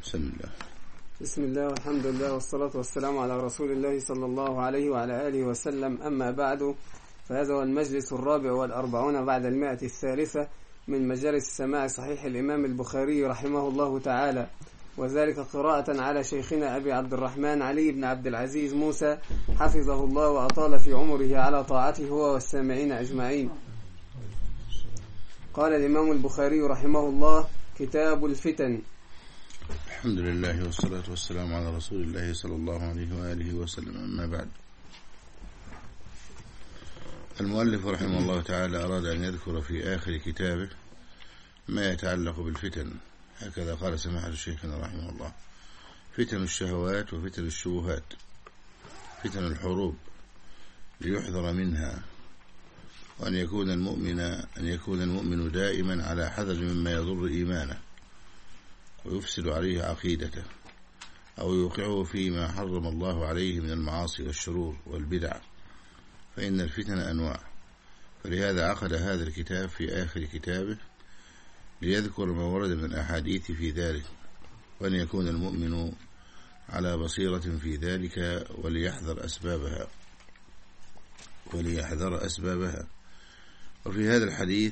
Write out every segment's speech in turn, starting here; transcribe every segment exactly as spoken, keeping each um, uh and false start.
بسم الله بسم الله والحمد لله والصلاة والسلام على رسول الله صلى الله عليه وعلى آله وسلم. أما بعد، فهذا هو المجلس الرابع والأربعون بعد المائة الثالثة من مجالس سماع صحيح الإمام البخاري رحمه الله تعالى، وذلك قراءة على شيخنا أبي عبد الرحمن علي بن عبد العزيز موسى حفظه الله وأطال في عمره على طاعته هو والسامعين أجمعين. قال الإمام البخاري رحمه الله: كتاب الفتن. الحمد لله والصلاة والسلام على رسول الله صلى الله عليه وآله وسلم. أما بعد، المؤلف رحمه الله تعالى أراد أن يذكر في آخر كتابه ما يتعلق بالفتن، هكذا قال سماحة شيخنا رحمه الله: فتن الشهوات وفتن الشبهات، فتن الحروب ليحذر منها، وأن يكون المؤمن أن يكون المؤمن دائما على حذر مما يضر إيمانه ويفسد عليه عقيدته أو يوقعه فيما حرم الله عليه من المعاصي والشرور والبدع، فإن الفتن أنواع. فلهذا عقد هذا الكتاب في آخر كتابه ليذكر ما ورد من أحاديث في ذلك، وأن يكون المؤمن على بصيرة في ذلك وليحذر أسبابها وليحذر أسبابها. وفي هذا الحديث،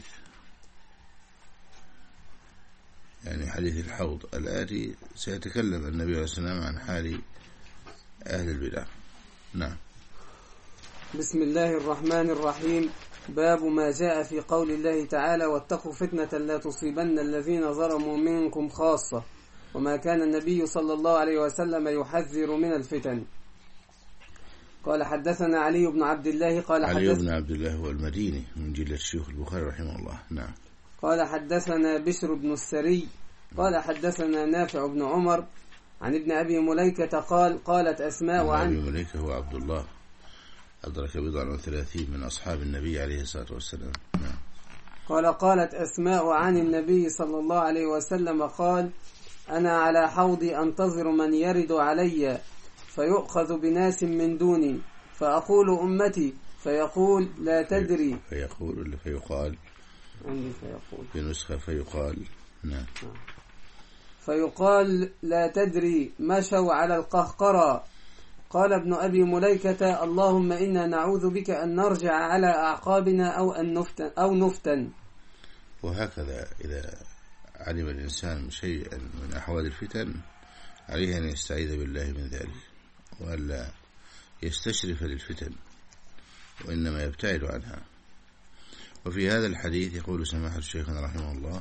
يعني حديث الحوض الآتي، سيتكلم النبي عليه الصلاة والسلام عن حال أهل البدع. نعم. بسم الله الرحمن الرحيم. باب ما جاء في قول الله تعالى: واتقوا فتنة لا تصيبن الذين ظلموا منكم خاصة، وما كان النبي صلى الله عليه وسلم يحذر من الفتن. قال حدثنا علي بن عبد الله قال علي بن عبد الله هو المديني من جلة الشيوخ البخاري رحمه الله. نعم. قال حدثنا بشر بن السري قال حدثنا نافع بن عمر عن ابن أبي مليكة قال قالت أسماء عن أبي مليكة هو عبد الله، أدرك بضعا وثلاثين من أصحاب النبي عليه الصلاة والسلام. نعم. قال قالت أسماء عن النبي صلى الله عليه وسلم قال: أنا على حوضي أنتظر من يرد علي فيؤخذ بناس من دوني، فأقول أمتي، فيقول لا تدري، فيقول اللي فيقال عندي فيقول في نسخة فيقال. نعم. فيقال لا تدري، مشوا على القهقرى. قال ابن أبي مليكة: اللهم إنا نعوذ بك أن نرجع على أعقابنا أو أن نفتن أو نفتن. وهكذا إذا علم الإنسان شيئا من أحوال الفتن عليه أن يستعيذ بالله من ذلك، وألا يستشرف للفتن، وإنما يبتعد عنها. وفي هذا الحديث يقول سماحة الشيخنا رحمه الله: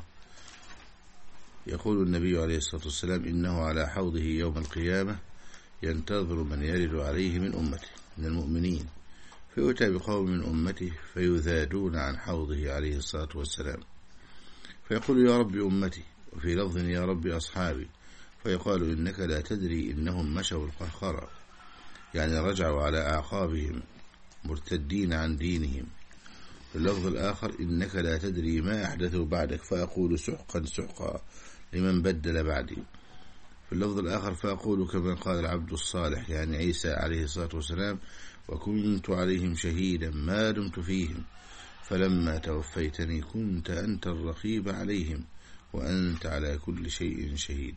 يقول النبي عليه الصلاة والسلام: إنه على حوضه يوم القيامة ينتظر من يرد عليه من أمته من المؤمنين، فيؤتى بقوم من أمته فيذادون عن حوضه عليه الصلاة والسلام، فيقول: يا رب أمتي، وفي لفظ: يا رب أصحابي، فيقال: إنك لا تدري إنهم مشوا القهقرى، يعني رجعوا على أعقابهم مرتدين عن دينهم. في اللفظ الآخر: إنك لا تدري ما أحدثوا بعدك، فأقول: سحقا سحقا لمن بدل بعدي. في اللفظ الآخر: فأقول كما قال العبد الصالح، يعني عيسى عليه الصلاة والسلام: وكنت عليهم شهيدا ما دمت فيهم، فلما توفيتني كنت أنت الرقيب عليهم، وأنت على كل شيء شهيد.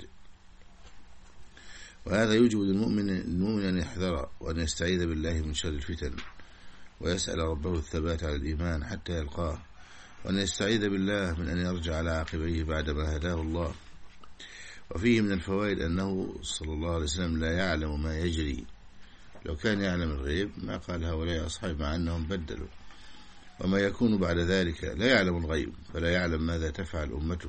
وهذا يوجب للمؤمن المؤمن أن يحذر وأن يستعيذ بالله من شر الفتن، ويسأل ربه الثبات على الإيمان حتى يلقاه، وأن يستعيذ بالله من أن يرجع على عقبيه بعدما هداه الله. وفيه من الفوائد أنه صلى الله عليه وسلم لا يعلم ما يجري، لو كان يعلم الغيب ما قال هؤلاء أصحاب، مع أنهم بدلوا. وما يكون بعد ذلك لا يعلم الغيب، فلا يعلم ماذا تفعل أمته،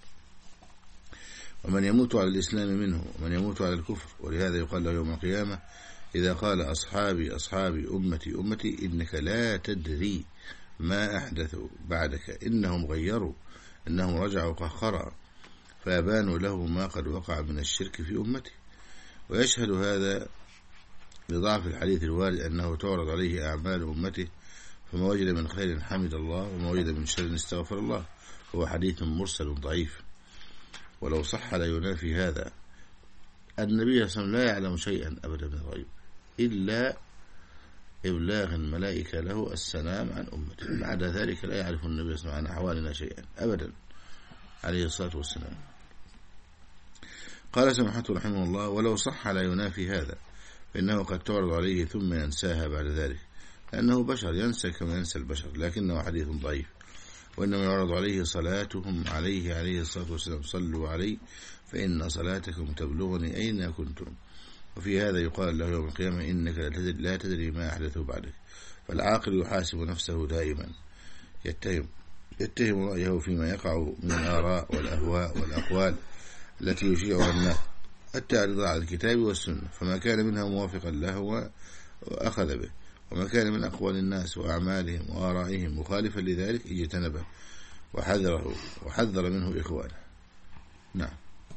ومن يموت على الإسلام منه ومن يموت على الكفر. ولهذا يقال له يوم القيامة إذا قال: أصحابي أصحابي أمتي أمتي، إنك لا تدري ما أحدثوا بعدك، إنهم غيروا، إنهم رجعوا قهقرا، فأبانوا له ما قد وقع من الشرك في أمته. ويشهد هذا لضعف الحديث الوارد أنه تعرض عليه أعمال أمته، فما وجد من خير حمد الله، وما وجد من شر استغفر الله. هو حديث مرسل ضعيف، ولو صح لا ينافي هذا. النبي صلى الله عليه وسلم لا يعلم شيئا أبدا من الغيب إلا إبلاغ الملائكة له السلام عن أمته، بعد ذلك لا يعرف النبي صلى الله عليه وسلم عن أحوالنا شيئا أبدا عليه الصلاة والسلام. قال سمحته رحمه الله: ولو صح لا ينافي هذا، فإنه قد تعرض عليه ثم ينساها بعد ذلك، لأنه بشر ينسى كما ينسى البشر، لكنه حديث ضعيف. وإنما يعرض عليه صلاتهم عليه عليه الصلاة والسلام: صلوا علي فإن صلاتكم تبلغني أين كنتم. وفي هذا يقال له يوم القيامة: إنك لا تدري ما أحدثوا بعدك. فالعاقل يحاسب نفسه دائما، يتهم يتهم رأيه فيما يقع من الآراء والأهواء والأقوال التي يشيعها الناس التعرض على الكتاب والسنة، فما كان منها موافقا له وأخذ به، وما كان من أقوال الناس وأعمالهم وآرائهم مخالفا لذلك اجتنبه وحذره وحذر منه إخوانه. نعم.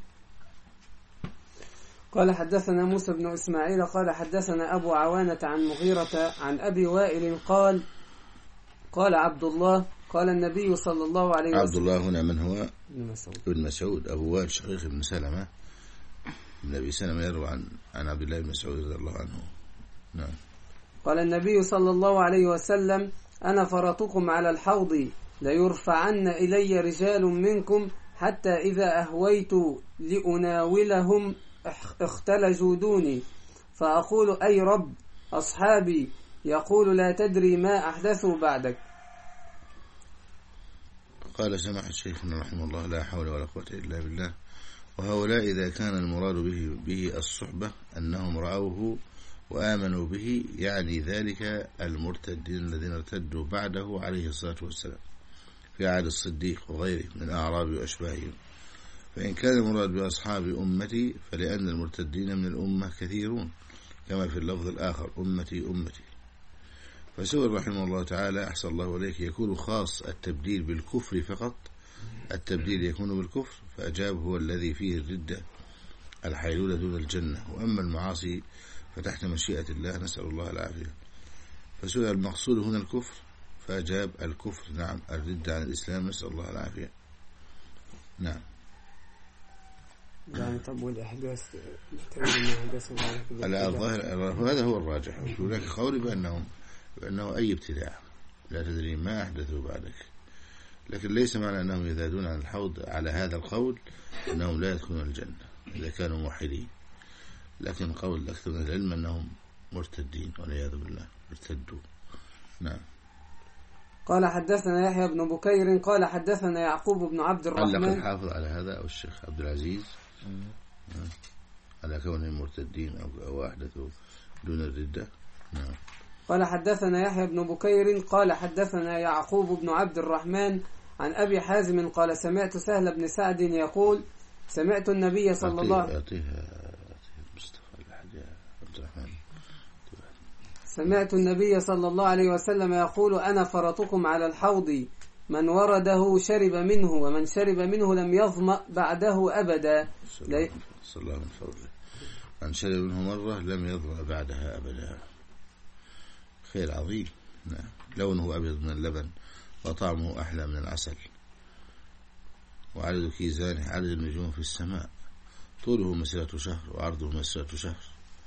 قال حدثنا موسى بن إسماعيل قال حدثنا أبو عوانة عن مغيرة عن أبي وائل قال قال عبد الله قال النبي صلى الله عليه وسلم. عبد الله هنا من هو؟ ابن مسعود. ابن مسعود أبو وائل شقيق بن سلمة بن أبي سلمة يروى عن عن عبد الله بن مسعود رضي الله عنه. نعم. قال النبي صلى الله عليه وسلم: أنا فرطكم على الحوض ليرفعن إلي رجال منكم حتى إذا أهويت لأناولهم اختلجوا دوني، فأقول: أي رب أصحابي، يقول: لا تدري ما أحدثوا بعدك. قال سماحة شيخنا رحمه الله: لا حول ولا قوة إلا بالله. وهؤلاء إذا كان المراد به, به الصحبة أنهم رأوه وآمنوا به، يعني ذلك المرتدين الذين ارتدوا بعده عليه الصلاة والسلام في عهد الصديق وغيره من أعراب وأشباههم. فإن كان المراد بأصحاب أمتي فلأن المرتدين من الأمة كثيرون، كما في اللفظ الآخر: أمتي أمتي. فسئل رحمه الله تعالى: أحسن الله إليك، يكون خاص التبديل بالكفر فقط؟ التبديل يكون بالكفر؟ فأجاب: هو الذي فيه الردة الحيلولة دون الجنة، وأما المعاصي فتحت مشيئة الله، نسأل الله العافية. فسئل: المقصود هنا الكفر؟ فأجاب: الكفر نعم، الردة عن الإسلام، نسأل الله العافية. نعم. يعني طب والإحداث الظاهر هذا هو الراجح. هناك قول بأنهم بأنه أي ابتداع، لا تدري ما أحدثوا بعدك، لكن ليس معنى أنهم يزادون عن الحوض على هذا القول أنهم لا يدخلون الجنة إذا كانوا موحدين، لكن قول أكثر من العلم أنهم مرتدين والعياذ بالله، ارتدوا. نعم. قال حدثنا يحيى بن بكير قال حدثنا يعقوب بن عبد الرحمن. علق الحافظ على هذا أو الشيخ عبد العزيز على كونهم مرتدين أو, أو أحدثوا دون الردة. نعم. قال حدثنا يحيى بن بكير قال حدثنا يعقوب بن عبد الرحمن عن أبي حازم قال سمعت سهل بن سعد يقول: سمعت النبي صلى الله عليه سمعت النبي صلى الله عليه وسلم يقول: أنا فرطكم على الحوض، من ورده شرب منه، ومن شرب منه لم يظمأ بعده أبدا. صلى الله من فضله. من شرب منه مرة لم يظمأ بعدها أبدا. خير عظيم. نعم. لونه أبيض من اللبن وطعمه أحلى من العسل، وعدد كيزانه عدد النجوم في السماء، طوله مسيرة شهر وعرضه مسيرة شهر.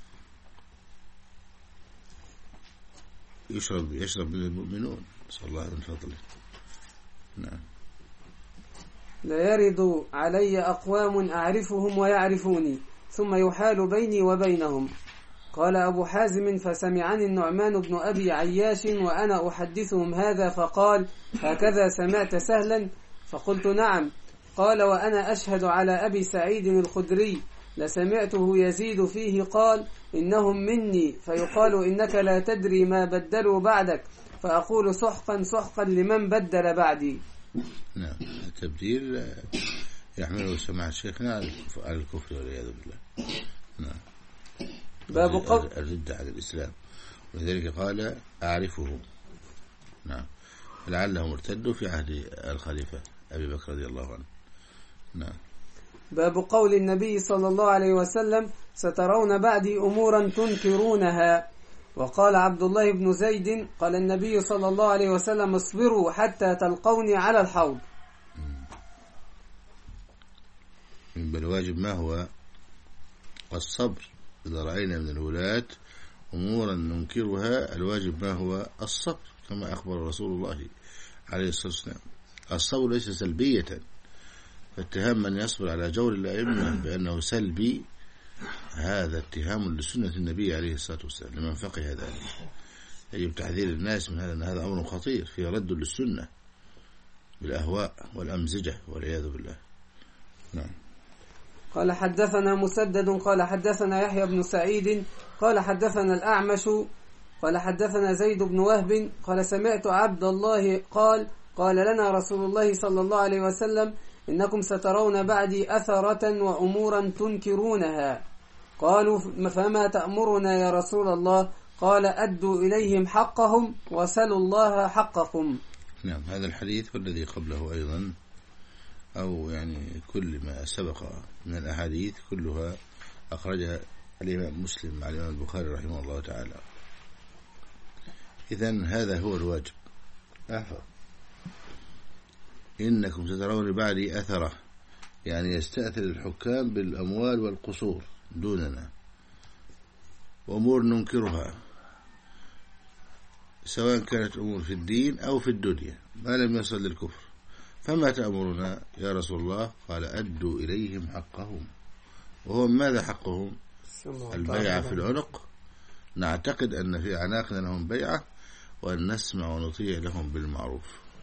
يشرب يشرب من المؤمنون، صلى الله من فضله. نعم. لا يرد علي أقوام أعرفهم ويعرفوني ثم يحال بيني وبينهم. قال أبو حازم: فسمعني النعمان بن أبي عياش وأنا أحدثهم هذا، فقال: هكذا سمعت سهلا؟ فقلت: نعم. قال: وأنا أشهد على أبي سعيد الخدري لسمعته يزيد فيه، قال: إنهم مني، فيقال إنك لا تدري ما بدلوا بعدك، فأقول: سحقا سحقا لمن بدل بعدي. نعم. التبديل يحمله سماع شيخنا على الكفر والعياذ بالله. نعم. باب قول الردة على الإسلام، ولذلك قال: أعرفه. نعم. لعله مرتد في عهد الخليفة أبي بكر رضي الله عنه. نعم. باب قول النبي صلى الله عليه وسلم: سترون بعدي أمورا تنكرونها. وقال عبد الله بن زيد: قال النبي صلى الله عليه وسلم: اصبروا حتى تلقوني على الحوض. من الواجب ما هو الصبر. إذا رأينا من الولاة أمورا ننكرها، الواجب ما هو الصبر، كما أخبر رسول الله عليه الصلاة والسلام. الصبر ليس سلبية، فاتهام من يصبر على جور الأئمة بأنه سلبي هذا اتهام لسنة النبي عليه الصلاة والسلام لمن فقه ذلك. يجب تحذير الناس من هذا، أن هذا أمر خطير فيه رد للسنة بالأهواء والأمزجة والعياذ بالله. نعم. قال حدثنا مسدد قال حدثنا يحيى بن سعيد قال حدثنا الأعمش قال حدثنا زيد بن وهب قال سمعت عبد الله قال قال لنا رسول الله صلى الله عليه وسلم إنكم سترون بعدي أثرة وأمورا تنكرونها. قالوا فما تأمرنا يا رسول الله؟ قال أدوا إليهم حقهم وسلوا الله حقكم. نعم. هذا الحديث والذي قبله أيضا، أو يعني كل ما سبق من الأحاديث كلها أخرجها الإمام مسلم مع الإمام البخاري رحمه الله تعالى. إذن هذا هو الواجب. أحفظ إنكم سترون بعدي أثرة، يعني يستأثر الحكام بالأموال والقصور دوننا، وأمور ننكرها سواء كانت أمور في الدين أو في الدنيا ما لم يصل للكفر. فما تأمرنا يا رسول الله؟ قال أدوا إليهم حقهم. وهو ماذا حقهم؟ البيعة في العنق، نعتقد أن في أعناقنا لهم بيعة، وأن نسمع ونطيع لهم بالمعروف،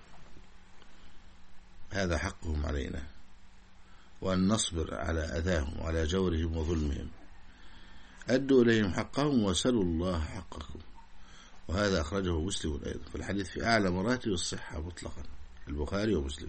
هذا حقهم علينا، وأن نصبر على أذاهم وعلى جورهم وظلمهم. أدوا إليهم حقهم وسلوا الله حقكم. وهذا أخرجه مسلم أيضا، فالحديث في أعلى مراتب الصحة مطلقا، البخاري ومسلم.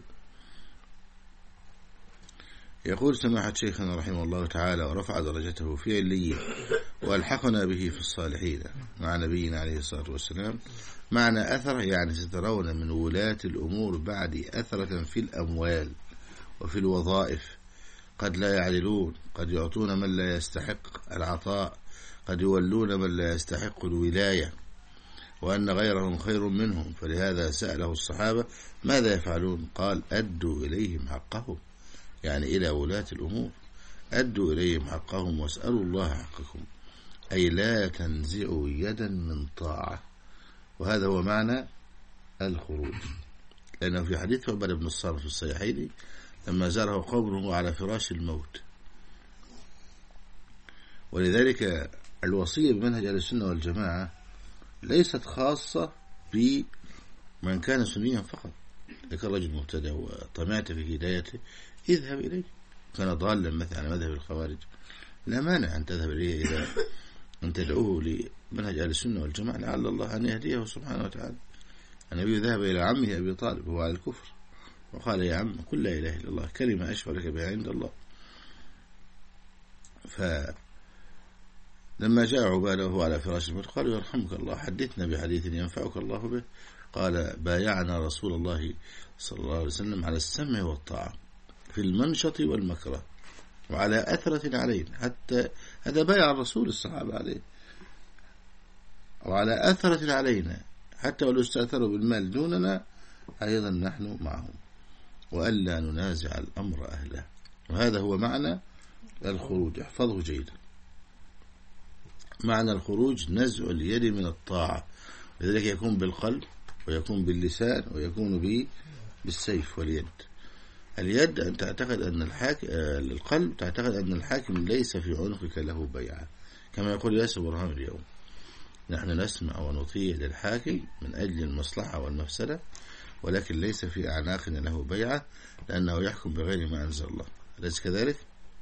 يقول سماحة شيخنا رحمه الله تعالى ورفع درجته في عليين وألحقنا به في الصالحين مع نبينا عليه الصلاة والسلام. معنى أثر يعني سترون من ولاة الأمور بعد أثرة في الأموال وفي الوظائف، قد لا يعدلون، قد يعطون من لا يستحق العطاء، قد يولون من لا يستحق الولاية، وأن غيرهم خير منهم. فلهذا سأله الصحابة ماذا يفعلون؟ قال أدوا إليهم حقهم، يعني إلى ولاة الأمور أدوا إليهم حقهم واسألوا الله حقكم، أي لا تنزعوا يدا من طاعة. وهذا هو معنى الخروج، لأنه في حديث عبادة بن الصامت في الصحيحين لما زاره قومه على فراش الموت. ولذلك الوصية بمنهج أهل السنة والجماعة ليست خاصة بمن كان سنيا فقط. لك الرجل مبتدع وطمعت في هدايته اذهب إليه، كان ضالا مثلا على مذهب الخوارج، لا مانع أن تذهب إليه إذا أن تدعوه لمنهج أهل السنة والجماعة لعل الله أن يهديه سبحانه وتعالى. النبي ذهب إلى عمه أبي طالب وهو على الكفر وقال يا عم قل لا إله إلا الله كلمة أشفع لك بها عند الله. فلما جاء عبادة وهو على فراش الموت قالوا يرحمك الله حدثنا بحديث ينفعك الله به. قال بايعنا رسول الله صلى الله عليه وسلم على السمع والطاعة في المنشط والمكره وعلى أثرة علينا، حتى هذا بايع الرسول الصحابة عليه، وعلى أثرة علينا حتى ولو استأثروا بالمال دوننا أيضا نحن معهم، وألا ننازع الأمر أهله. وهذا هو معنى الخروج، احفظه جيدا. معنى الخروج نزع اليد من الطاعة، لذلك يكون بالقلب ويكون باللسان ويكون بالسيف واليد. اليد أن تعتقد أن الحاكم، القلب تعتقد أن الحاكم ليس في عنقك له بيعة، كما يقول ياسر برهام اليوم نحن نسمع ونطيع للحاكم من أجل المصلحة والمفسدة، ولكن ليس في أعناقنا له بيعة لأنه يحكم بغير ما أنزل الله. أليس كذلك؟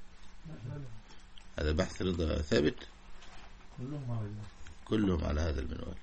هذا بحث رضا ثابت كلهم على هذا المنوال.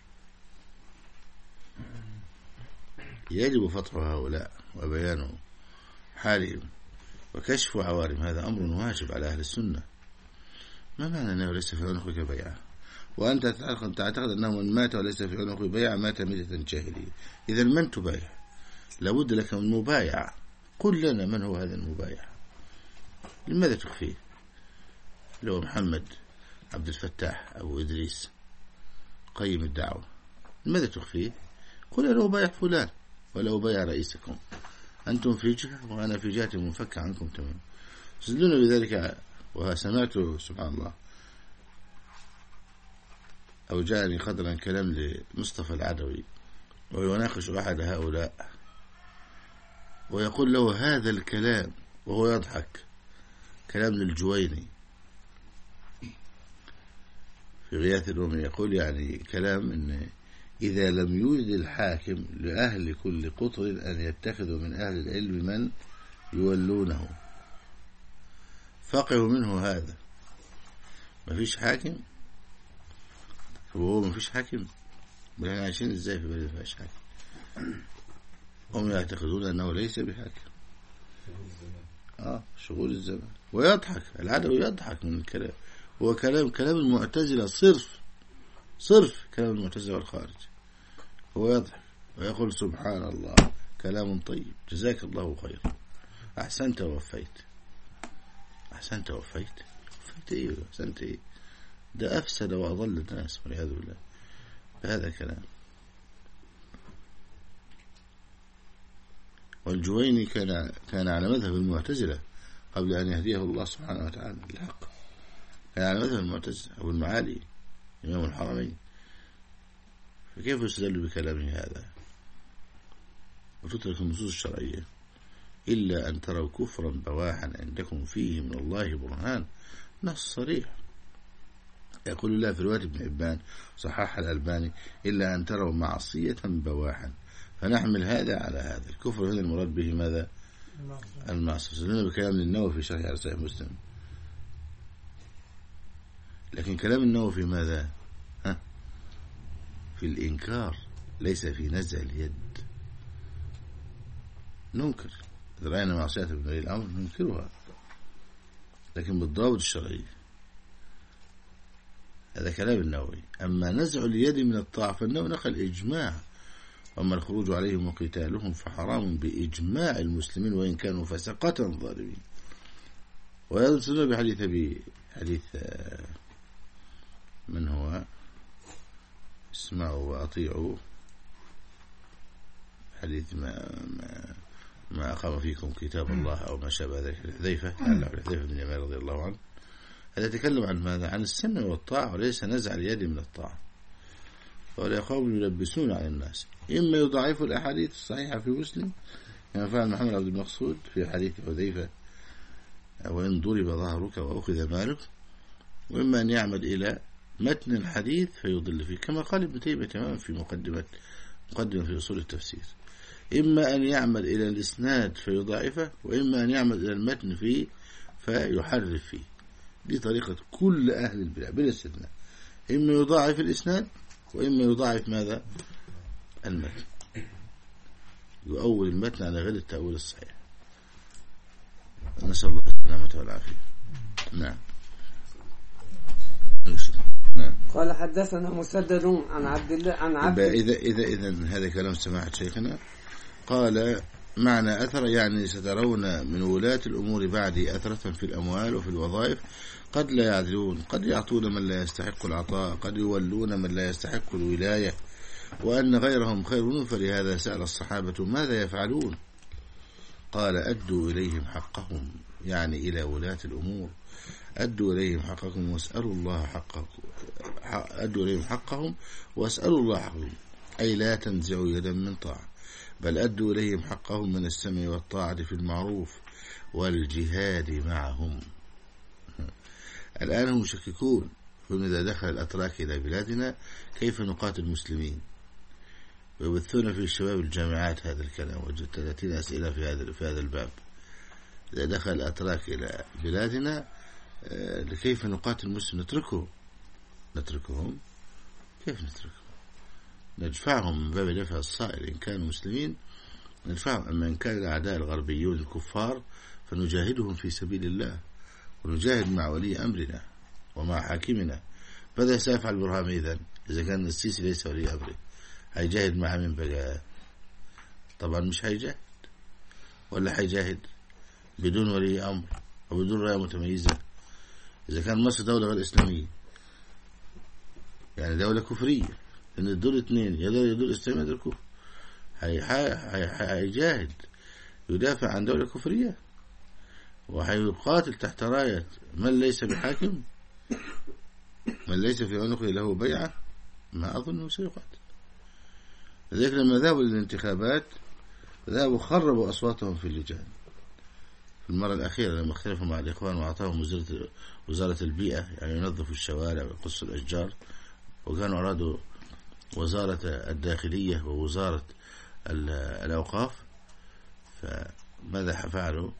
يجب فتح هؤلاء وبيان حالهم وكشف عوارم، هذا أمر واجب على أهل السنة. ما معنى أنه ليس في عنقك بيعة وأنت تعتقد أنه من مات وليس في عنقه بيعة مات ميتة جاهلية؟ إذا من تبايع؟ لابد لك من مبايع، قل لنا من هو هذا المبايع، لماذا تخفيه؟ لو محمد عبد الفتاح أبو إدريس قيم الدعوة، لماذا تخفيه؟ قل أنا أبايع فلان ولا أبايع رئيسكم، أنتم في جهة وأنا في جهة منفكة عنكم تماما. سدلون بذلك. وسمعت سبحان الله أو جاءني قدرا كلام لمصطفى العدوي ويناقش أحد هؤلاء ويقول له هذا الكلام وهو يضحك. كلام للجويني في غياث الرومي يقول يعني كلام إن إذا لم يوجد الحاكم لأهل كل قطر أن يتخذوا من أهل العلم من يولونه، فقهوا منه هذا. ما فيش حاكم، وهو ما فيش حاكم، بل احنا عايشين ازاي في بلد ما فيش حاكم؟ هم يعتقدون أنه ليس بحاكم. آه شغول الزمان. ويضحك العدو، يضحك من الكلام. هو كلام كلام المعتزلة صرف صرف كلام المعتزلة والخارج. هو يضحك ويقول سبحان الله، كلام طيب، جزاك الله خير، أحسنت ووفيت. أحسنت ووفيت؟ وفيت إيه؟ أحسنت إيه؟ ده أفسد وأضل الناس والعياذ بالله بهذا كلام. والجويني كان كان على مذهب المعتزلة قبل أن يهديه الله سبحانه وتعالى للحق. كان على مذهب المعتزلة أبو المعالي إمام الحرمين. فكيف يستدل بكلامه هذا وتترك النصوص الشرعية؟ إلا أن تروا كفرا بواحا عندكم فيه من الله برهان. نص صريح. يقول الله في رواية ابن حبان صحح الألباني: إلا أن تروا معصية بواحا. فنحمل هذا على هذا. الكفر هنا المراد به ماذا؟ المعصية. سلنا بكلام للنووي في شرح على صحيح مسلم. لكن كلام النووي في ماذا؟ ها؟ في الإنكار، ليس في نزع اليد. ننكر إذا رأينا معصية ابن ولي الأمر ننكرها، لكن بالضابط الشرعي. هذا كلام النووي. أما نزع اليد من الطاعة فالنووي نقل إجماع. أما الخروج عليهم وقتالهم فحرام بإجماع المسلمين وإن كانوا فسقة ظالمين. ويدلون بحديث أبي حديث من هو اسمعوا وأطيعوا، حديث ما ما, ما أقام فيكم كتاب الله أو ما شابه ذلك. حذيفة حذيفة بن يمان رضي الله عنه. هذا يتكلم عن ماذا؟ عن السمع والطاعة، وليس نزع اليد من الطاعة. ولا قوم يلبسون على الناس، إما يضعفوا الأحاديث الصحيحة في مسلم كما فعل محمد عبد المقصود في حديث حذيفة: وإن ضرب ظهرك وأخذ مالك، وإما أن يعمد إلى متن الحديث فيضل فيه، كما قال ابن تيمية تماما في مقدمة مقدمة في أصول التفسير. إما أن يعمد إلى الإسناد فيضعفه، وإما أن يعمد إلى المتن فيه فيحرف فيه. دي طريقة كل أهل البدع بلا استثناء. إما يضاعف الإسناد، وإما يضاعف ماذا؟ المتن، يؤول المتن على غير التأويل الصحيح. نسأل الله السلامة والعافية. نعم. نعم. قال حدثنا مسدد عن عبد الله عن عبد إذا إذا إذا هذا كلام سماحة شيخنا. قال: معنى أثر يعني سترون من ولاة الأمور بعدي أثرة في الأموال وفي الوظائف، قد لا يعدلون، قد يعطون من لا يستحق العطاء، قد يولون من لا يستحق الولاية، وأن غيرهم خير. فلهذا سأل الصحابة: ماذا يفعلون؟ قال: أدوا إليهم حقهم، يعني إلى ولاة الأمور. أدوا إليهم حقكم واسألوا الله حقكم أدوا إليهم حقهم واسألوا الله حقهم، أي لا تنزعوا يدا من طاعة، بل أدوا إليهم حقهم من السمع والطاعة في المعروف والجهاد معهم. الآن هم يشككون إذا دخل الأتراك إلى بلادنا كيف نقاتل المسلمين، ويبثون في الشباب الجامعات هذا الكلام. وجدت ثلاثين أسئلة في هذا في هذا الباب. إذا دخل الأتراك إلى بلادنا كيف نقاتل المسلمين؟ نتركه نتركهم كيف نتركهم؟ ندفعهم من باب دفع الصائل. إن كانوا مسلمين ندفعهم، أما إن كان الأعداء الغربيون الكفار فنجاهدهم في سبيل الله، ونجاهد مع ولي أمرنا ومع حاكمنا. ماذا سيفعل برهام إذن إذا كان السيسي ليس ولي أمره؟ هيجاهد مع من بقى؟ طبعا مش هيجاهد، ولا هيجاهد بدون ولي أمر وبدون رأي متميزة. إذا كان مصر دولة غير إسلامية، يعني دولة كفرية، لأن الدول اثنين، يا دول إسلامية يا دول كفر، هيجاهد يدافع عن دولة كفرية، وهيقاتل تحت راية من ليس بحاكم، من ليس في عنقه له بيعة. ما أظنه سيقاتل. لذلك لما ذهبوا للانتخابات ذهبوا خربوا أصواتهم في اللجان، المرة الأخيرة لما اختلفوا مع الإخوان وأعطاهم وزارة, وزارة البيئة، يعني ينظفوا الشوارع ويقصوا الأشجار، وكانوا أرادوا وزارة الداخلية ووزارة الأوقاف، فماذا فعلوا؟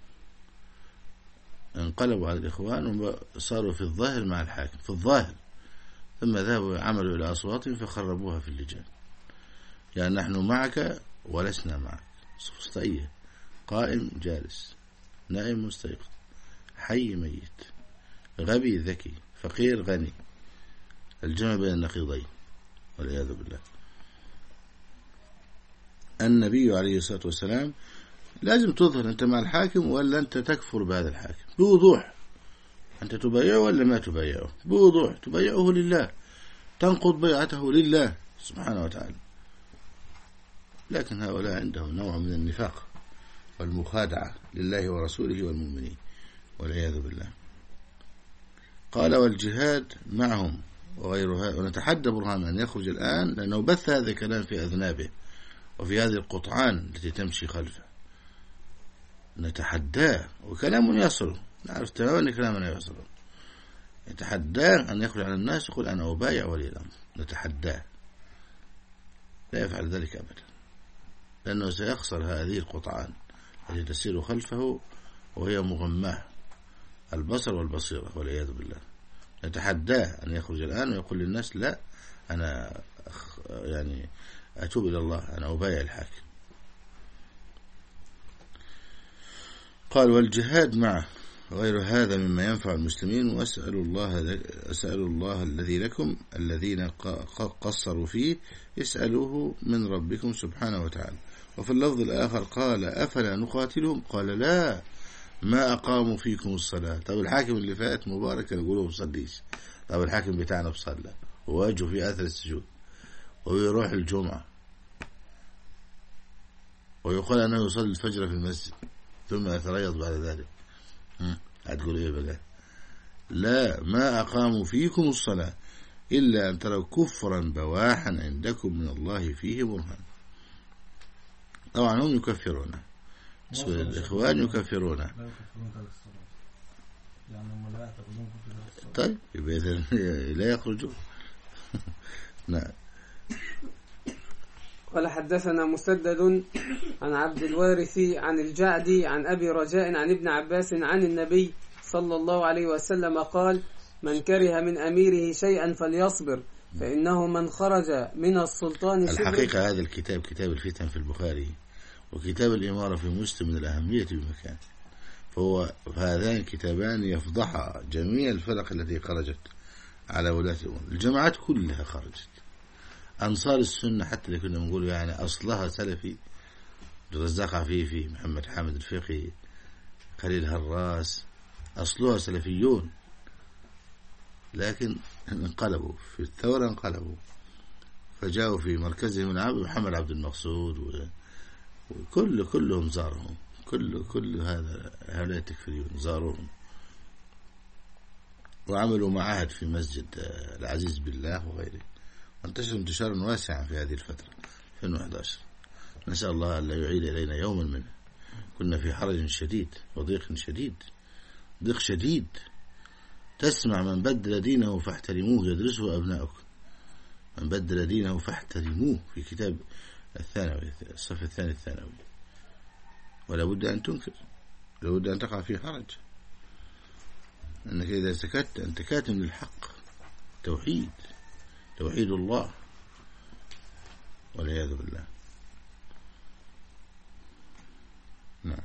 انقلبوا على الإخوان وصاروا في الظاهر مع الحاكم في الظاهر، ثم ذهبوا عملوا إلى أصواتهم فخربوها في اللجان، يعني نحن معك ولسنا معك، وسطية، قائم جالس، نائم مستيقظ، حي ميت، غبي ذكي، فقير غني، الجمع بين النقيضين والعياذ بالله. النبي عليه الصلاة والسلام لازم تظهر أنت مع الحاكم ولا أنت تكفر بهذا الحاكم بوضوح، أنت تبايعه ولا ما تبايعه بوضوح، تبايعه لله، تنقض بيعته لله سبحانه وتعالى. لكن هؤلاء عندهم نوع من النفاق والمخادعة لله ورسوله والمؤمنين والعياذ بالله. قال والجهاد معهم وغيرها، ونتحدى برهان أن يخرج الآن لأنه بث هذا الكلام في أذنابه وفي هذه القطعان التي تمشي خلفه، نتحداه وكلام يصله، نعرف تماما أن كلامنا يصله، يتحداه أن يخرج على الناس يقول أنا أبايع ولي الأمر، نتحداه، لا يفعل ذلك أبدا، لأنه سيخسر هذه القطعان التي تسير خلفه وهي مغماه البصر والبصيرة والعياذ بالله. نتحداه أن يخرج الآن ويقول للناس لا أنا يعني أتوب إلى الله، أنا أبايع الحاكم. قال والجهاد معه غير هذا مما ينفع المسلمين، وأسأل الله أسأل الله الذي لكم الذين قصروا فيه اسألوه من ربكم سبحانه وتعالى. وفي اللفظ الآخر قال أفلا نقاتلهم، قال لا ما أقاموا فيكم الصلاة. طب الحاكم اللي فات مبارك يقولوا بصليش، طب الحاكم بتاعنا بصلى وواجه في أثر السجود ويروح الجمعة ويقول أنه يصلي الفجر في المسجد ثم يتريض بعد ذلك، هتقول إيه بقى؟ لا ما أقاموا فيكم الصلاة إلا أن تروا كفرا بواحا عندكم من الله فيه برهان. طبعا هم يكفرون، الإخوان يكفرون، طيب لا يخرجون. نعم. قال حدثنا مسدد عن عبد الوارث عن الجعدي عن أبي رجاء عن ابن عباس عن النبي صلى الله عليه وسلم قال من كره من أميره شيئا فليصبر فإنه من خرج من السلطان شبر. الحقيقة هذا الكتاب كتاب الفتن في البخاري وكتاب الإمارة في مسلم من الأهمية بمكان، فهو هذان كتابان يفضح جميع الفرق التي خرجت على ولاة الأمور، الجماعات كلها خرجت، أنصار السنة حتى اللي كنا نقول يعني أصلها سلفي، الرزاق عفيفي، محمد حامد الفقي، خليل هراس، أصلها سلفيون، لكن انقلبوا في الثورة، انقلبوا فجاءوا في مركزهم العام محمد عبد المقصود وكل كلهم زارهم، كل كل هذا هؤلاء التكفيريون زاروهم وعملوا معاهد في مسجد العزيز بالله وغيره، وانتشر انتشارا واسعا في هذه الفترة ألفين وأحد عشر. نسأل الله أن لا يعيد إلينا يوما منه. كنا في حرج شديد وضيق شديد، ضيق شديد، تسمع من بدل دينه فاحترموه يدرسه أبناؤكم، من بدل دينه فاحترموه في كتاب الثانوي الصف الثاني الثانوي، ولا بد أن تنكر، لا بد أن تقع في حرج، أنك إذا سكت أنت كاتم للحق، توحيد توحيد الله والعياذ بالله. نعم.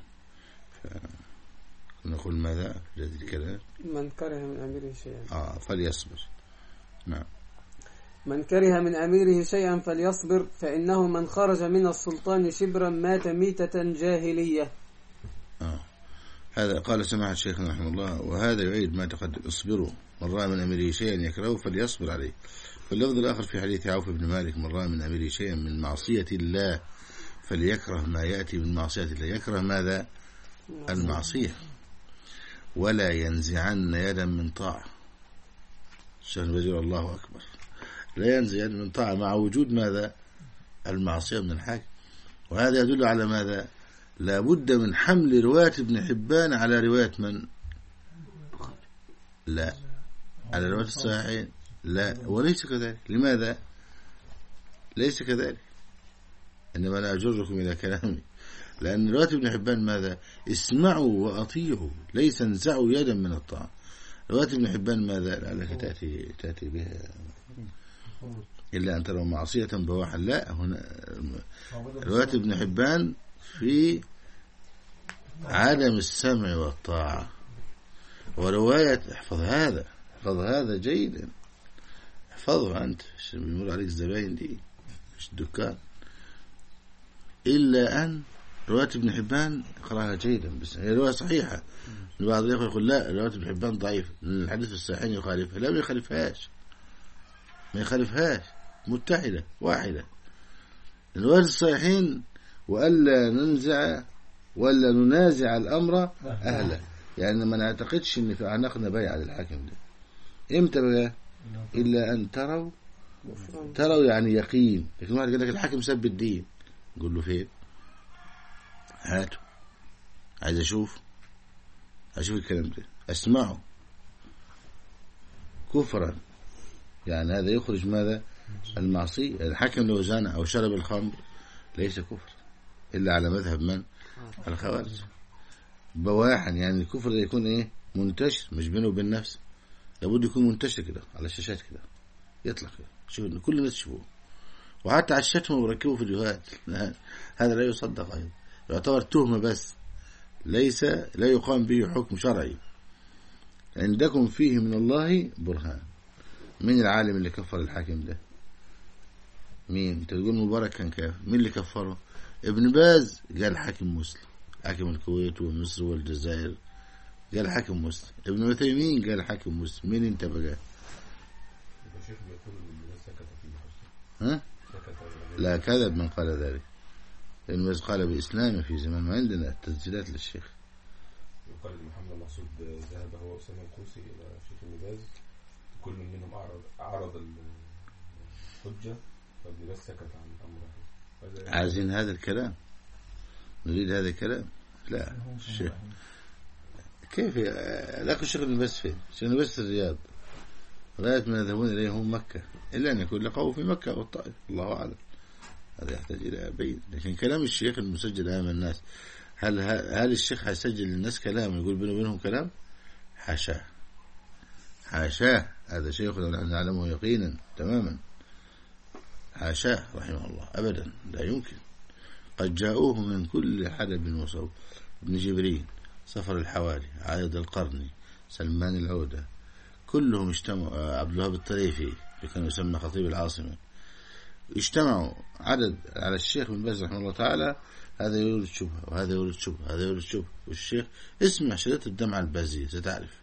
نقول ماذا في هذه الكلام؟ من كره من أميره شيئا آه فليصبر. نعم. من كره من أميره شيئا فليصبر فإنه من خرج من السلطان شبرا مات ميتة جاهلية. آه. هذا قال سماحة شيخنا رحمه الله، وهذا يعيد ما تقدم، اصبروا من رأى من أميره شيئا يكرهه فليصبر عليه. واللفظ الآخر في حديث عوف بن مالك من رأى من أميره شيئا من معصية الله فليكره ما يأتي من معصية الله. يكره ماذا؟ المعصية. ولا ينزعن يدا من طاعة. الشيخ البزير الله أكبر، لا ينزع يدا من طاعة مع وجود ماذا؟ المعصية من الحاكم. وهذا يدل على ماذا؟ لابد من حمل رواية ابن حبان على رواية من؟ لا، على رواية الصحيحين لا، وليس كذلك. لماذا ليس كذلك؟ إنما أنا أجركم إلى كلامي، لأن رواية ابن حبان ماذا؟ اسمعوا وأطيعوا، ليس انزعوا يدا من الطاعة. رواية ابن حبان ماذا؟ لعلك تأتي تأتي بها إلا أن تروا معصية بواحا. لا، هنا رواية ابن حبان في عدم السمع والطاعة. ورواية، احفظ هذا، احفظ هذا جيدا، احفظه أنت، عشان بيمر عليك الزباين دي مش الدكان. إلا أن رواية ابن حبان اقرأها جيدا، بس هي رواية صحيحة. بعض الأخوة يقول لا، رواية ابن حبان ضعيف، الحديث في الصحيحين يخالفها. لا، ما يخالفهاش، ما يخالفهاش، متحدة واحدة. رواية الصحيحين وألا ننزع ولا ننازع الأمر أهله، يعني ما نعتقدش إن في أعناقنا بيع للحاكم ده. إمتى بقى؟ إلا أن تروا تروا يعني يقين. لكن واحد قال لك الحاكم سب الدين، قل له فين؟ هاتوا، عايز أشوف أشوف الكلام ده، أسمعه. كفرا يعني هذا يخرج ماذا؟ المعصية. الحاكم لو زنى أو شرب الخمر ليس كفر إلا على مذهب من؟ الخوارج. بواحا يعني الكفر ده يكون إيه؟ منتشر، مش بينه وبين نفسه، لابد يكون منتشر كده على الشاشات كده، يطلق كده، شوف كل الناس تشوفوه. وحتى على الشتم وركبوا فيديوهات، هذا لا يصدق أيضا، يعتبر تهمة بس، ليس لا يقام به حكم شرعي. عندكم فيه من الله برهان. مين العالم اللي كفر الحاكم ده؟ مين؟ تقول مبارك كان كافر، مين اللي كفره؟ ابن باز قال حاكم مسلم، حاكم الكويت ومصر والجزائر قال حاكم مسلم. ابن عثيمين قال حاكم مسلم. مين انت بقى؟ ها؟ لا، كذب من قال ذلك. ابن باز قال بإسلامه في زمان ما عندنا تسجيلات للشيخ. يقال محمد محسود ذهب هو وأسامة القوسي إلى شيخ ابن باز، كل منهم أعرض أعرض الحجة، فابن باز سكت عن أمره. عايزين هذا الكلام، نريد هذا الكلام. لا الشيخ كيف لاقوا الشيخ ابن باز فين؟ الشيخ ابن باز في الرياض، غاية ما يذهبون إليهم مكة، إلا أن يكون لقوه في مكة أو الطائف، الله أعلم. هذا يحتاج إلى بين. لكن كلام الشيخ المسجل أمام الناس، هل هل الشيخ هيسجل للناس كلام يقول بينه وبينهم كلام؟ حاشاه حاشاه، هذا شيخ نعلمه يقينا تماما، حاشاه رحمه الله، أبدا لا يمكن. قد جاءوه من كل حدب وصوب، ابن جبريل، صفر الحوالي، عايد القرني، سلمان العودة، كلهم اجتمعوا. عبد الوهاب الطريفي اللي كان يسمى خطيب العاصمة، اجتمعوا عدد على الشيخ بن باز رحمه الله تعالى، هذا يولد شبهة وهذا يولد شبهة هذا يولد شبهة. والشيخ اسمع شريط الدمعة البازية ستعرف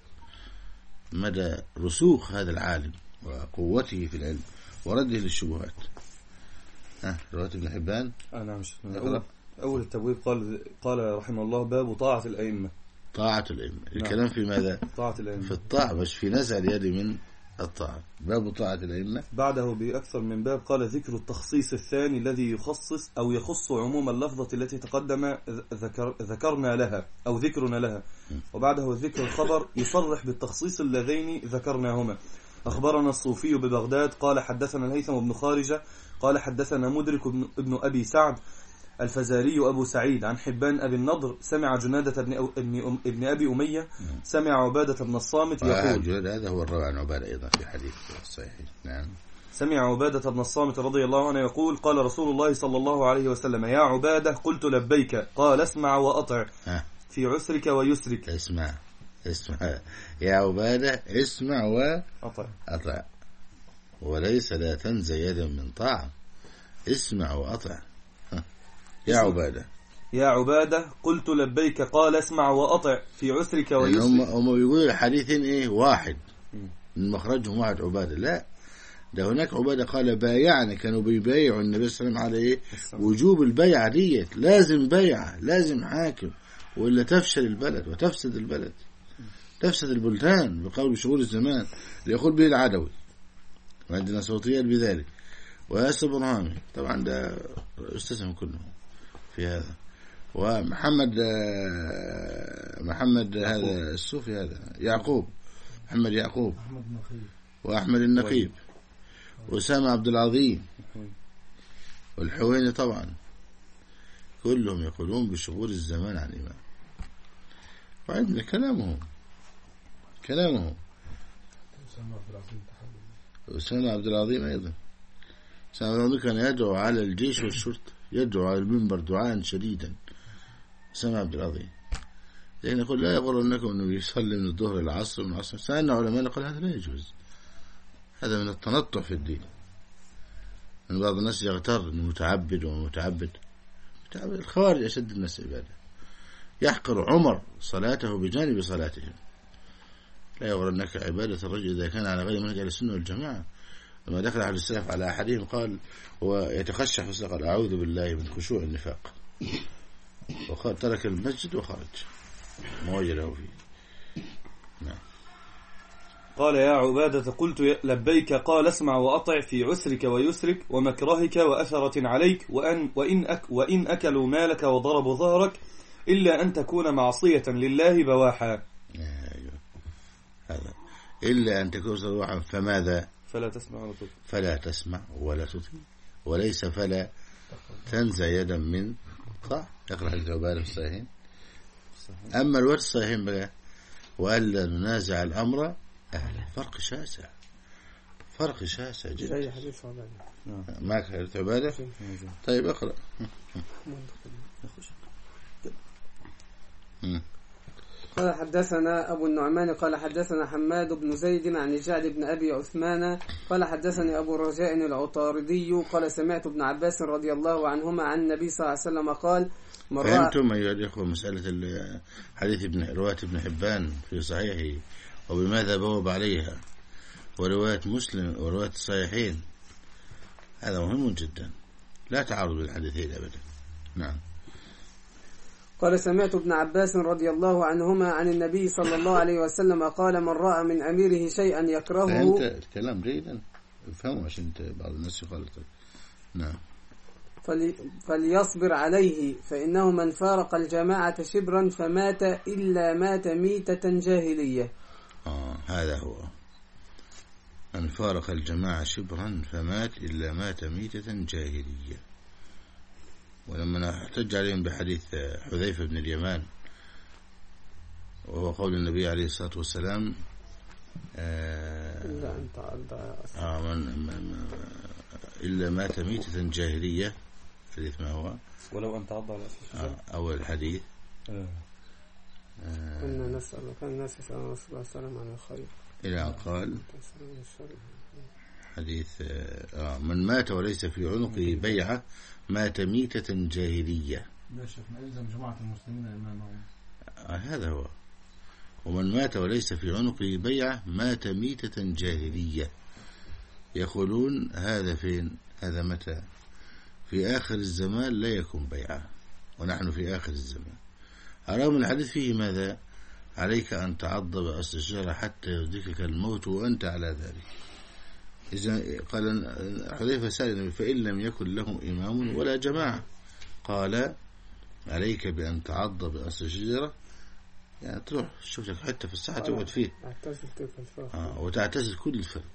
مدى رسوخ هذا العالم وقوته في العلم ورده للشبهات. ها رواية ابن حبان. آه نعم. أول, أول التبويب قال قال رحمه الله باب طاعة الأئمة. طاعة الأئمة، الكلام في ماذا؟ طاعة الأئمة، في الطاعة، مش في نزع اليد من الطاعة. باب طاعة الأئمة. بعده بأكثر من باب قال ذكر التخصيص الثاني الذي يخصص أو يخص عموم اللفظة التي تقدم ذكر ذكرنا لها أو ذكرنا لها. وبعده ذكر الخبر يصرح بالتخصيص اللذين ذكرناهما. أخبرنا الصوفي ببغداد قال حدثنا الهيثم بن خارجة قال حدثنا مدرك ابن أبي سعد الفزاري أبو سعيد عن حبان أبي النضر سمع جنادة ابن, أو ابن, ابن أبي أمية سمع عبادة بن الصامت يقول. هذا هو الروع عن عبادة أيضا في حديث الصحيح. نعم. سمع عبادة بن الصامت رضي الله عنه يقول قال رسول الله صلى الله عليه وسلم يا عبادة قلت لبيك قال اسمع وأطع في عسرك ويسرك. اسمع اسمع يا عبادة، اسمع وأطع أطع، وليس لا تنزى يدا من طاعة، اسمع وأطع. يا عبادة يا عبادة قلت لبيك قال اسمع وأطع في عسرك ويسرك. هم هم بيقولوا الحديثين ايه واحد، من مخرجهم واحد عبادة. لا، ده هناك عبادة قال بايعني، كانوا بيبايعوا النبي صلى الله عليه وسلم على ايه؟ وجوب البيعة ديت، لازم بيعة، لازم حاكم، وإلا تفشل البلد وتفسد البلد، تفسد البلدان بقول شهور الزمان اللي يقول به العدوي، وعندنا صوتيات بذلك، وياسر برهامي طبعا ده استسلم كلهم في هذا. ومحمد محمد هذا الصوفي هذا يعقوب محمد يعقوب وأحمد النقيب وأسامة عبد العظيم والحويني طبعا كلهم يقولون بشغول الزمان عن الإمام. وعندنا كلامهم كلامهم أسامة عبد العظيم أيضا. أسامة عبد العظيم كان يدعو على الجيش والشرطة، يدعو على المنبر دعاء شديدا. أسامة عبد العظيم لأن يقول لا يغرنكم أنه يصلي من الظهر إلى العصر ومن العصر. سألنا علماء قال هذا لا يجوز، هذا من التنطع في الدين. من بعض الناس يغتر أنه متعبد ومتعبد. الخوارج أشد الناس عبادة، يحقر عمر صلاته بجانب صلاتهم. لا يغرنك عبادة الرجل إذا كان على غير منهج أهل السنة والجماعة. لما دخل أحد السلف على أحدهم قال هو يتخشع في الصلاة قال أعوذ بالله من خشوع النفاق، وقال ترك المسجد وخرج ما وجده فيه. نعم. قال يا عبادة قلت لبيك قال اسمع وأطع في عسرك ويسرك ومكرهك وأثرة عليك وأن, وإن, أك وإن أكلوا مالك وضربوا ظهرك إلا أن تكون معصية لله بواحا. أيوة. هذا إلا أن تكون بواحا فماذا فلا تسمع ولا تطيع فلا تسمع ولا تطيع وليس فلا تنزع يدا من طاعة. يقرأ حديث عبادة في الصحيحين. أما الوقت الصحيحين بقى وألا ننازع الأمر أهله. فرق شاسع، فرق شاسع جدا. زي حديث عبادة. معك حديث عبادة؟ طيب اقرأ. قال حدثنا أبو النعمان قال حدثنا حماد بن زيد عن الجعد بن أبي عثمان قال حدثني أبو رجاء العطاردي قال سمعت ابن عباس رضي الله عنهما عن النبي صلى الله عليه وسلم قال فهمتم أيها الأخوة مسألة حديث ابن رواية ابن حبان في صحيحه وبماذا بوب عليها ورواية مسلم ورواية الصحيحين؟ هذا مهم جدا، لا تعارض بالحديثين أبدا. نعم. قال سمعت ابن عباس رضي الله عنهما عن النبي صلى الله عليه وسلم قال من رأى من أميره شيئا يكرهه. فهمت الكلام جيدا، افهموا عشان بعض الناس يخالط. نعم. فلي فليصبر عليه فإنه من فارق الجماعة شبرا فمات إلا مات ميتة جاهلية. آه هذا هو، من فارق الجماعة شبرا فمات إلا مات ميتة جاهلية. ولما احتج عليهم بحديث حذيفة بن اليمان وهو قول النبي عليه الصلاة والسلام آه إلا أن تعدى آه من من إلا مات ميتة جاهلية. الحديث ما هو ولو أن تعضى على آه أول الحديث آه. آه كنا نسأل كان الناس يسأل الله صلى الله عليه وسلم عن الخير إلى أن قال حديث آه من مات وليس في عنقه بيعة مات ميتة جاهلية. نلزم جماعة المسلمين إمامهم. آه هذا هو. ومن مات وليس في عنقه بيعة مات ميتة جاهلية. يقولون هذا فين؟ هذا متى؟ في آخر الزمان لا يكون بيعة ونحن في آخر الزمان. أرام الحديث فيه ماذا؟ عليك أن تعض بأصل الشجرة حتى يدركك الموت وأنت على ذلك. إذا قال حذيفة سأل فإن لم يكن له إمام ولا جماعة قال عليك بأن تعض بأصل الشجرة، يعني تروح شوف لك حتى في الساحة تقعد فيه آه وتعتزل كل الفرق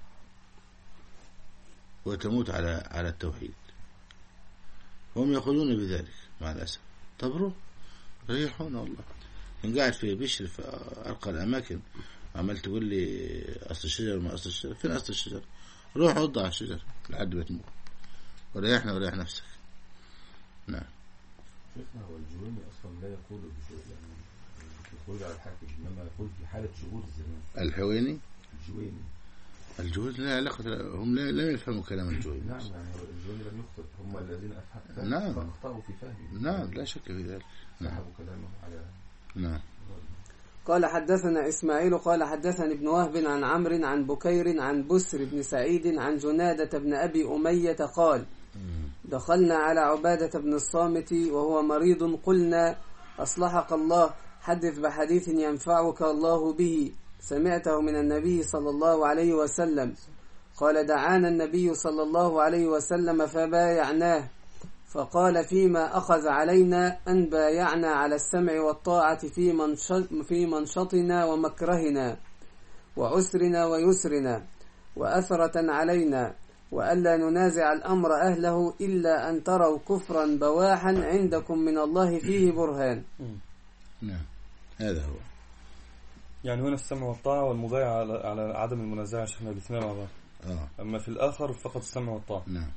وتموت على على التوحيد. هم يقولون بذلك مع الأسف. طب روح ريحونا والله. إن قاعد في بشر في أرقى الأماكن عمال تقول لي أصل الشجر ما أصل الشجر، فين أصل الشجر؟ روح وضع الشجر لحد ما تموت وريحنا وريح نفسك. نعم. شفنا هو الجويني أصلا لا يقول بشيء يعني يخرج على الحاكم، إنما يقول في حالة شغول الزمان. الحويني الجويني الجويني لا علاقة، هم لا لا يفهموا كلام الجويني. نعم يعني الجويني لم يخطئ، هم الذين أفهموا نعم فأخطأوا في فهمه. نعم لا شك في ذلك. نعم كلامه على نعم. قال حدثنا إسماعيل قال حدثني ابن وهب عن عمرو عن بكير عن بسر بن سعيد عن جنادة بن أبي أمية قال دخلنا على عبادة بن الصامت وهو مريض قلنا أصلحك الله حدث بحديث ينفعك الله به سمعته من النبي صلى الله عليه وسلم. قال دعانا النبي صلى الله عليه وسلم فبايعناه فقال فيما أخذ علينا أن بايعنا على السمع والطاعة في منشط في منشطنا ومكرهنا وعسرنا ويسرنا وأثرة علينا وألا ننازع الأمر أهله إلا أن تروا كفرا بواحا عندكم من الله فيه برهان. نعم هذا هو. يعني هنا السمع والطاعة والمبايعة على, على عدم المنازعة شيخنا الاثنين مع بعض. آه. أما في الآخر فقط السمع والطاعة. نعم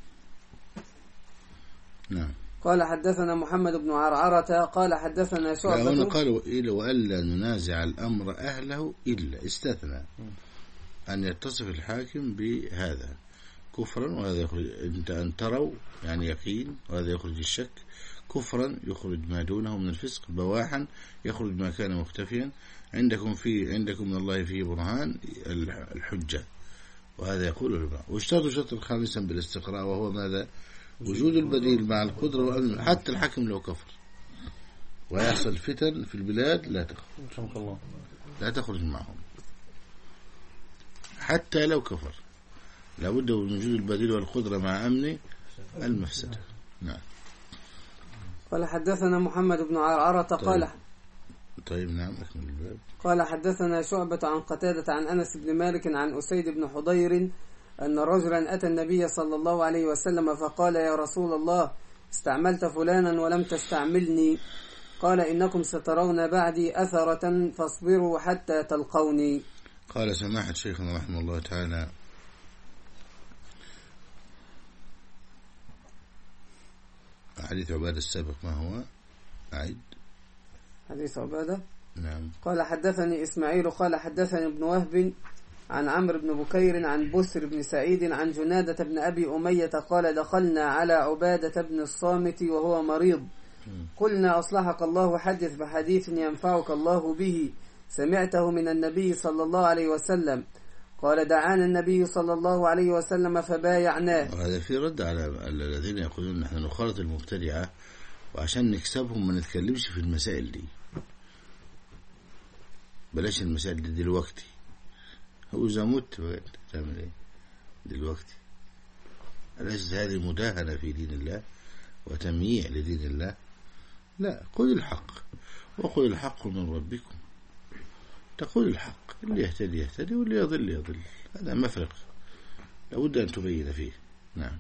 نعم. قال حدثنا محمد بن عرعرة قال حدثنا شعبة. هنا قالوا إلا وألا ننازع الأمر أهله إلا استثنى أن يتصف الحاكم بهذا كفرا وهذا يخرج أنت أن تروا يعني يقين وهذا يخرج الشك، كفرا يخرج ما دونه من الفسق، بواحا يخرج ما كان مختفيا، عندكم في عندكم من الله فيه برهان الحجة، وهذا يقول العلماء. واشترطوا شرطا خامسا بالاستقراء وهو ماذا؟ وجود البديل مع القدرة والأمن. حتى الحكم لو كفر ويحصل فتن في البلاد لا تخرج لا تخرج معهم حتى لو كفر، لابد من وجود البديل والقدرة مع أمن المفسدة. نعم. قال حدثنا محمد بن عرعرة قال طيب. طيب نعم أكمل الباب. قال حدثنا شعبة عن قتادة عن أنس بن مالك عن أسيد بن حضير أن رجلا أتى النبي صلى الله عليه وسلم فقال يا رسول الله استعملت فلانا ولم تستعملني، قال إنكم سترون بعدي أثرة فاصبروا حتى تلقوني. قال سماحة شيخنا رحمه الله تعالى حديث عبادة السابق ما هو؟ أعيد حديث عبادة. نعم. قال حدثني إسماعيل قال حدثني ابن وهب عن عمرو بن بكير عن بسر بن سعيد عن جنادة بن أبي أمية قال دخلنا على عبادة بن الصامت وهو مريض، قلنا أصلحك الله حدث بحديث ينفعك الله به سمعته من النبي صلى الله عليه وسلم، قال دعانا النبي صلى الله عليه وسلم فبايعناه. وهذا في رد على الذين يقولون نحن نخالط المبتدعة وعشان نكسبهم ما نتكلمش في المسائل دي، بلاش المسائل دي دلوقتي، هو إذا مت تعمل ايه دلوقتي؟ أليس هذه مداهنة في دين الله وتمييع لدين الله؟ لا، قل الحق وقل الحق من ربكم، تقول الحق، اللي يهتدي يهتدي واللي يضل يضل، هذا مفرق لابد أن تبين فيه. نعم.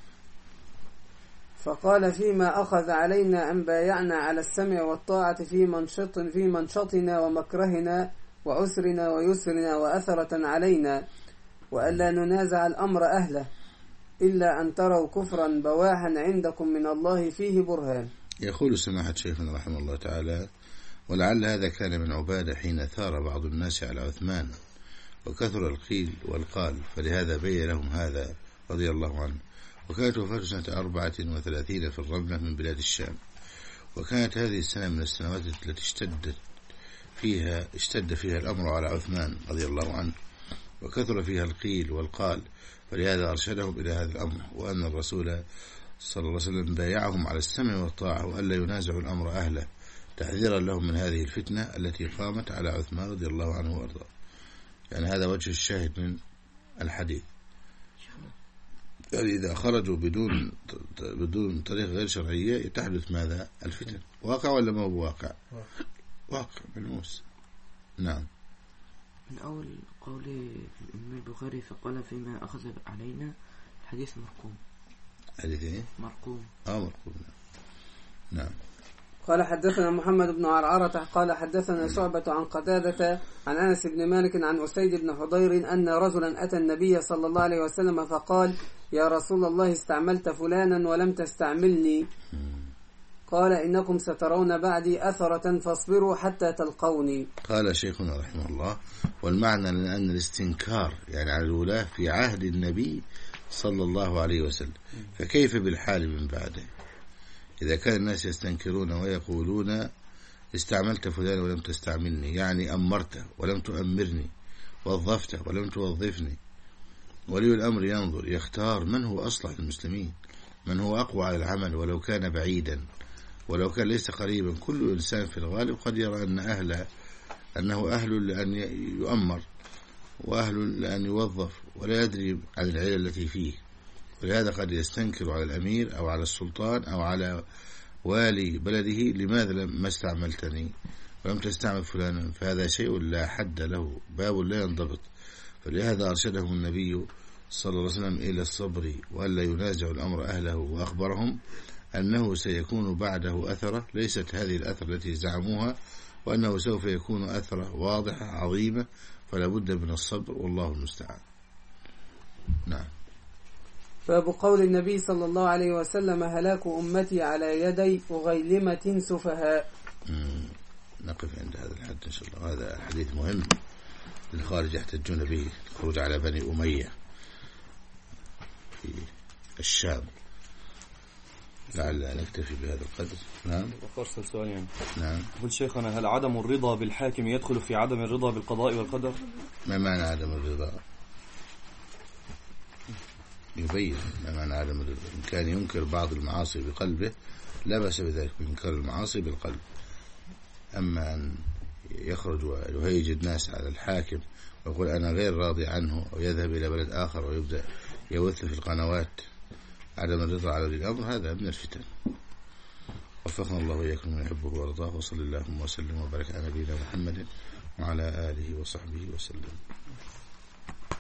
فقال فيما أخذ علينا أن بايعنا على السمع والطاعة في منشط في منشطنا ومكرهنا وعسرنا ويسرنا وأثرة علينا وألا ننازع الأمر أهله إلا أن تروا كفرا بواحا عندكم من الله فيه برهان. يقول سماحة شيخنا رحمه الله تعالى ولعل هذا كان من عبادة حين ثار بعض الناس على عثمان وكثر القيل والقال، فلهذا بين لهم هذا رضي الله عنه. وكانت وفاته سنة أربعة وثلاثين في الرملة من بلاد الشام، وكانت هذه السنة من السنوات التي اشتدت فيها اشتد فيها الأمر على عثمان رضي الله عنه وكثر فيها القيل والقال، فلهذا أرشدهم إلى هذا الأمر، وأن الرسول صلى الله عليه وسلم بايعهم على السمع والطاعة وألا ينازعوا الأمر أهله تحذيرا لهم من هذه الفتنة التي قامت على عثمان رضي الله عنه وارضاه. يعني هذا وجه الشاهد من الحديث، يعني إذا خرجوا بدون بدون طريق غير شرعية تحدث ماذا؟ الفتن. واقع ولا ما هو واقع؟ واقع ملموس. نعم. من أول قول الإمام البخاري فقال فيما أخذ علينا الحديث مرقوم. حديث إيه؟ مرقوم. آه مرقوم. نعم. قال حدثنا محمد بن عرعرة قال حدثنا شعبة عن قتادة عن أنس بن مالك عن أسيد بن حضير أن رجلا أتى النبي صلى الله عليه وسلم فقال يا رسول الله استعملت فلانا ولم تستعملني، قال إنكم سترون بعدي أثرة فاصبروا حتى تلقوني. قال شيخنا رحمه الله والمعنى أن الاستنكار يعني على الولاة في عهد النبي صلى الله عليه وسلم، فكيف بالحال من بعده إذا كان الناس يستنكرون ويقولون استعملت فلان ولم تستعملني، يعني أمرته ولم تؤمرني، وظفته ولم توظفني. ولي الأمر ينظر يختار من هو أصلح المسلمين، من هو أقوى على العمل ولو كان بعيدا ولو كان ليس قريبا. كل إنسان في الغالب قد يرى أن أهل أنه أهل لأن يؤمر وأهل لأن يوظف ولا يدري عن العلة التي فيه، ولهذا قد يستنكر على الأمير أو على السلطان أو على والي بلده: لماذا لم ما استعملتني ولم تستعمل فلانا؟ فهذا شيء لا حد له، باب لا ينضبط. فلهذا أرشدهم النبي صلى الله عليه وسلم إلى الصبر وألا ينازع الأمر أهله، وأخبرهم أنه سيكون بعده أثرة ليست هذه الأثر التي زعموها، وأنه سوف يكون أثرة واضحة عظيمة، فلا بد من الصبر والله المستعان. نعم. باب قول النبي صلى الله عليه وسلم: هلاك أمتي على يدي أغيلمة سفهاء. نقف عند هذا الحد إن شاء الله. هذا حديث مهم للخارج يحتجون به، الخروج على بني أمية في الشام. لعل نكتفي بهذا القدر. نعم. أرسل سؤال يعني. نعم. قل شيخنا: هل عدم الرضا بالحاكم يدخل في عدم الرضا بالقضاء والقدر؟ ما معنى عدم الرضا؟ يبين ما معنى عدم الرضا. إن كان ينكر بعض المعاصي بقلبه لا بأس بذلك، بإنكار المعاصي بالقلب. أما أن يخرج ويهيج الناس على الحاكم ويقول أنا غير راضي عنه، أو يذهب إلى بلد آخر ويبدأ يوث في القنوات عدم الرضا على ولي الأمر، هذا من الفتن. وفقنا الله وإياكم من يحبه ويرضاه، وصلى اللهم وسلم وبارك على نبينا محمد وعلى آله وصحبه وسلم.